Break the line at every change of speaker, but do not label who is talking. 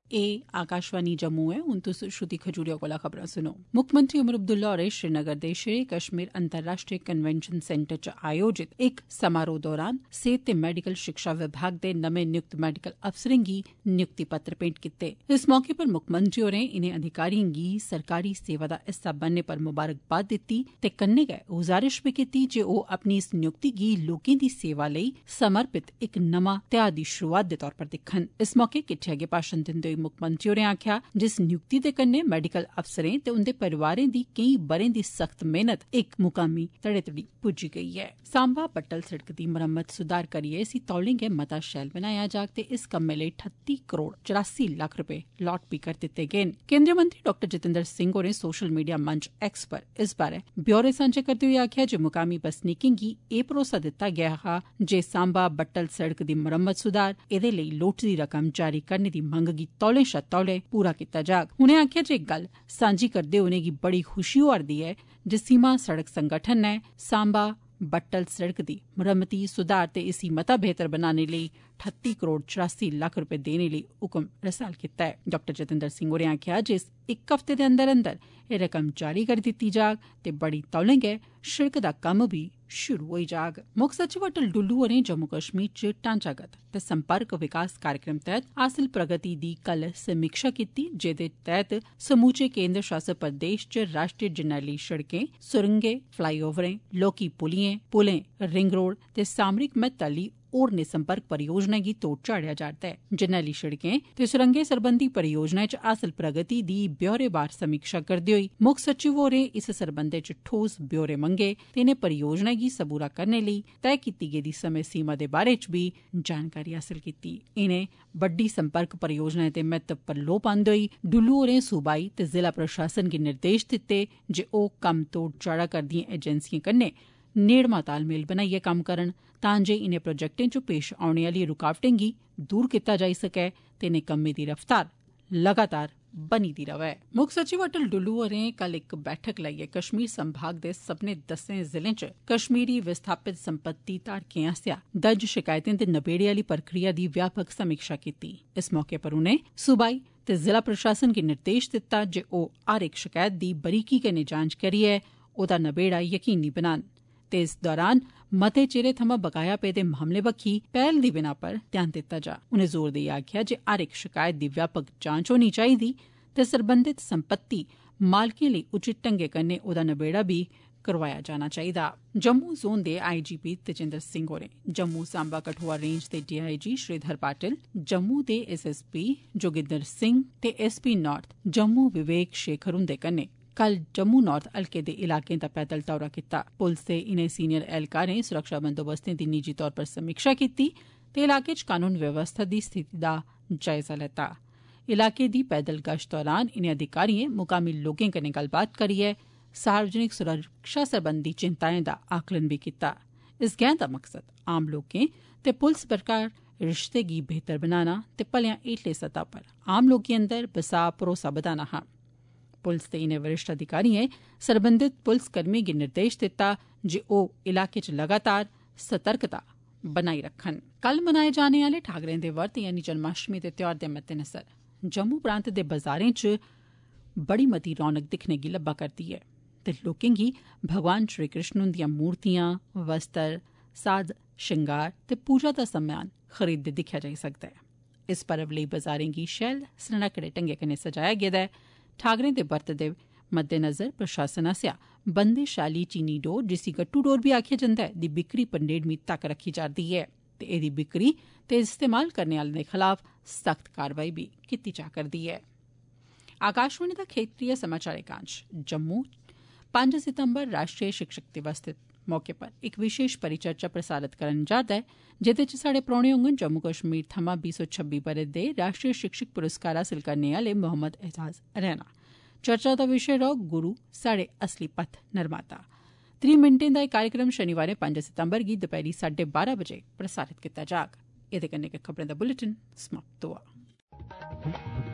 आकाशवाणी जम्मू ऐ। हुन तुस श्रुति खजूरिया कोला खबरां सुनो। मुक्खमंत्री उमर अब्दुल्ला होरें श्रीनगर दे शेरे कश्मीर अंतर्राष्ट्रीय कन्वेंशन सेंटर च आयोजित इक समारोह दौरान सेहत ते मैडिकल शिक्षा विभाग दे नमें नियुक्त मैडिकल अफसरें गी नियुक्ति पत्र भेंट कीते। इस मौके पर मुक्खमंत्री होरें इनें अधिकारिएं गी सरकारी सेवा दा हिस्सा बनने पर मुबारकबाद दित्ती ते कन्नै गै गुजारिश बी कीती जे ओ अपनी इस नियुक्ति गी लोकें दी सेवा लेई समर्पित इक नमां ध्याऽ दी शुरुआत दे तौर पर दिक्खन। इस मौके किट्ठे अग्गे भाषण दिंदे होई मुक्खमंत्री होरें आखेआ जे इस नियुक्ति दे कन्नै मैडिकल अफसरें ते उंदे परिवारें दी केईं ब'रें दी सख्त मेहनत इक मुकामी धड़े तोड़ी पुज्जी गेई ऐ। सांबा बट्टल सिड़क दी मरम्मत सुधार करियै इसी तौले गै मता शैल बनाया जाग ते इस कम्मै लेई 38 करोड़ 84 लक्ख रपे लाट बी करी दित्ते गे न। केंद्रीय मंत्री डॉ जितेंद्र सिंह होरें सोशल मीडिया मंच एक्स पर इस बारै ब्यौरे सांझे करदे होई आखेआ जे मुकामी बसनीकें गी एह् भरोसा दित्ता गेआ हा जे सांबा बट्टल सिड़क दी मरम्मत सुधार एह्दे लेई लोड़चदी रकम जारी करने दी मंग गी तौले शा तौले पूरा कीता जाग। उनें आखेआ जे गल्ल सांझी करदे उनेंगी बड़ी खुशी होआ'रदी ऐ जे सीमा सड़क संगठन नै सांबा बट्टल सिड़क दी मरम्मती सुधार ते इसी मता बेहतर बनाने लेई 38 करोड़ 84 लक्ख रपे देने लेई हुक्म रसाल कीता ऐ। डॉ जितेंद्र सिंह होरें आखेआ जे इस इक हफ्ते दे अंदर अंदर एह् रकम जारी करी दित्ती जाग ते बड़ी तौले गै शिड़क दा कम्म बी शुरू होई जाग। मुक्ख सचिव अटल डुल्लू होरें जम्मू कश्मीर च ढांचागत ते संपर्क विकास कार्यक्रम तैह्त हासिल प्रगति दी कल समीक्षा कीती जेदे तैह्त समूचे केंद्र शासित प्रदेश च राष्ट्रीय जरनैली शिड़कें सुरंगें फ्लाईओवरें लौह्की पुलें रिंग रोड ते सामरिक महत्ता आह्ली होरनें संपर्क परियोजनाएं गी तोड़ चाढ़ेआ जा'रदा ऐ। जरनैली शिड़कें ते सुरंगें सरबंधी परियोजनाएं च हासिल प्रगति दी ब्यौरेवार समीक्षा करदे होई मुक्ख सचिव होरें इस सरबंधै च ठोस ब्यौरे मंगे ते इनें परियोजनाएं गी सबूरा करने लेई तय कीती गेदी समें सीमा दे बारै च बी जानकारी हासिल कीती। इनें बड्डी संपर्क परियोजनाएं दे महत्व पर लोऽ पांदे होई डुल्लू होरें सूबाई ते जिला प्रशासन गी निर्देश दित्ते जे ओह् कम्म तोड़ चाढ़ा करदिएं एजेंसिएं कन्नै नेड़मा तालमेल बनाइयै कम्म करन तां जे इनें प्रोजेक्टें च पेश औने आह्ली रुकावटें गी दूर कीता जाई सकै ते इनें कम्में दी रफ्तार लगातार बनी दी रवै। मुक्ख सचिव अटल डुल्लू होरें कल इक बैठक लाइयै कश्मीर संभाग दे सब्बने 10 जिलें च कश्मीरी विस्थापित संपत्ति धारकें आसेआ दर्ज शिकायतें दे नबेड़े आह्ली प्रक्रिया दी व्यापक समीक्षा कीती। इस मौके पर उनें सूबाई ते जिला प्रशासन गी निर्देश दित्ता जे ओह् हर इक शिकायत दी बरीकी कन्नै जांच करियै ओह्दा नबेड़ा यकीनी बनान ते इस दौरान मते चिरे थमां बकाया पेदे मामले बक्खी पैह्ल दी बिनाह पर ध्यान दित्ता जा। उनें जोर देइयै आखेआ जे हर इक शिकायत दी व्यापक जांच होनी चाहिदी ते सरबंधत संपत्ति मालकें लेई उचित ढंगै कन्नै ओह्दा नबेड़ा बी करोआया जाना चाहिदा। जम्मू जोन दे आईजीपी तेजिंदर सिंह होरें जम्मू सांबा कठुआ रेंज दे डीआईजी श्रीधर पाटिल जम्मू दे एसएसपी जोगिंदर सिंह ते एसपी नार्थ जम्मू विवेक शेखर हुंदे कन्नै कल जम्मू नार्थ हल्के दे इलाकें दा पैदल दौरा कीता। पुलस दे इनें सीनियर ऐह्लकारें सुरक्षा बंदोबस्तें दी निजी तौर पर समीक्षा कीती ते इलाके च कानून व्यवस्था दी स्थिति दा जायजा लैता। इलाके दी पैदल गश्त दौरान इनें अधिकारिएं मुकामी लोकें कन्नै गल्लबात करियै सार्वजनिक सुरक्षा सरबंधी चिंताएं दा आकलन बी कीता। इस गैंह दा मकसद आम लोकें ते पुलस बश्कार रिश्ते गी बेहतर बनाना ते भलेआं हेठली सतह पर आम लोकें अंदर बसाह भरोसा बधाना हा। पुलस दे इनें वरिष्ठ अधिकारिएं सरबंधत पुलस कर्मिएं गी निर्देश दित्ता जे ओह् इलाके च लगातार सतर्कता बनाई रक्खन। कल मनाए जाने आह्ले ठाकरें दे वर्त यानी जन्माष्टमी दे त्यौहार दे मद्देनजर जम्मू प्रांत दे बाजारें च बड़ी मती रौनक दिक्खने गी लब्भा करदी ऐ ते लोकें गी भगवान श्री कृष्ण हुंदियां मूर्तियां वस्त्र साज श्रृंगार ते पूजा दा समेयान खरीददे दिक्खेआ जाई सकदा ऐ। इस पर्व लेई बाजारें गी शैल सनक्खड़े ढंगै कन्नै सजाया गेदा ऐ। ठाकरें दे वर्त दे मद्देनजर प्रशासन आसेआ बंदेशाली चीनी डोर जिसी गट्टू डोर बी आखेआ जंदा ऐ दी बिक्री पर नेड़मी तक्क रक्खी जा'रदी ऐ ते एह्दी बिक्री ते इस्तेमाल करने आह्लें दे खलाफ सख्त कारवाई बी कीती जा करदी ऐ। आकाशवाणी दा क्षेत्रीय समाचार एकांश जम्मू 5 सितंबर राष्ट्रीय शिक्षक दिवस दे मौके पर इक विशेष परिचर्चा प्रसारित करन जा'रदा ऐ जेह्दे च साढ़े परौह्ने होङन जम्मू कश्मीर थमां 226 ब'रे दे राष्ट्रीय शिक्षक पुरस्कार हासिल करने आह्ले मोहम्मद एजाज रैना। चर्चा दा विशे रौह्ग गुरु साढ़े असली पथ निर्माता। 30 मिंटें दा एह् कार्यक्रम शनिवारें 5 सितंबर गी दपैह्री 12:30 बजे प्रसारित कीता जाग। एह्दे कन्नै गै खबरें दा बुलेटिन समाप्त होआ।